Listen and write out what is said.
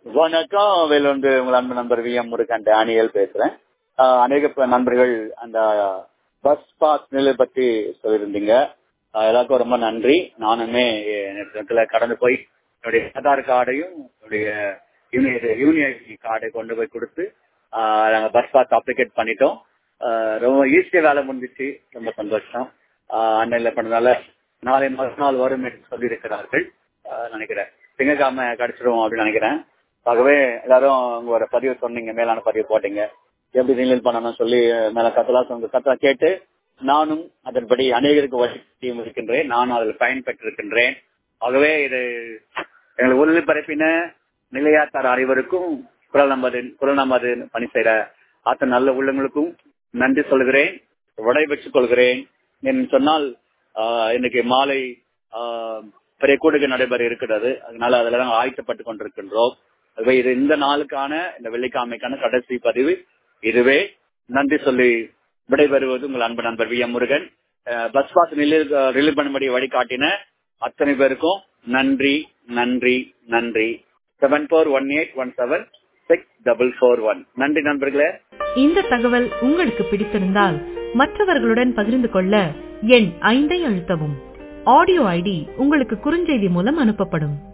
வணக்கம். வேலூர் உங்கள் அன்பு நண்பர் வி.எம். முருகன் டேனியல் பேசுறேன். அநேக நண்பர்கள் அந்த பஸ் பாஸ் நிலை பத்தி சொல்லியிருந்தீங்க. எல்லாருக்கும் ரொம்ப நன்றி. நானுமே கடந்து போய் என்னுடைய ஆதார் கார்டையும் என்னுடைய யூனியன் கார்டை கொண்டு போய் கொடுத்து நாங்கள் பஸ் பாஸ் அப்ளிகேட் பண்ணிட்டோம். ரொம்ப ஈஸியா வேலை முடிஞ்சிச்சு. ரொம்ப சந்தோஷம். அன்னையில பண்ணதால நாளை மறுநாள் வரும் என்று சொல்லியிருக்கிறார்கள். நினைக்கிறேன் திங்கக்கிழமை கிடைச்சிடும் அப்படின்னு நினைக்கிறேன். ஆகவே எல்லாரும் உங்களோட பதிவு சொன்னீங்க, மேலான பதிவு போட்டீங்க, எப்படி ரினியூல் பண்ணணும்னு சொல்லி மேல கத்தலா கேட்டு நானும் அதன்படி அநேகருக்கு வசதியும் இருக்கின்றேன். நானும் அதில் பயன்பெற்றிருக்கின்றேன். ஆகவே இது எங்களுக்கு ஒளிபரப்பின நிலையாத்தார் அனைவருக்கும் குரல் நமது பணி செய்யற அத்தனை நல்ல உள்ளங்களுக்கும் நன்றி சொல்கிறேன், விடைபெற்றுக் கொள்கிறேன். என்று சொன்னால் இன்னைக்கு மாலை பெரிய கூடுகை நடைபெற இருக்கிறது. அதனால அதுல நாங்கள் ஆயத்தப்பட்டுக் கொண்டிருக்கின்றோம். ஆகவே இது இந்த நாளுக்கான இந்த வெள்ளிக்கிழமைக்கான கடைசி பதிவு இதுவே. நன்றி சொல்லி விடைபெறுவது உங்கள் அன்பு நண்பர் V M. Murugan. Bus pass relieve பண்ணும்படி வழிகாட்டின அத்தனை பேருக்கும் நன்றி நன்றி நன்றி. 7418176441. நன்றி நண்பர்களே. இந்த தகவல் உங்களுக்கு பிடித்திருந்தால் மற்றவர்களுடன் பகிர்ந்து கொள்ள எண் 5 அழுத்தவும். ஆடியோ ஐடி உங்களுக்கு குறுஞ்செய்தி மூலம் அனுப்பப்படும்.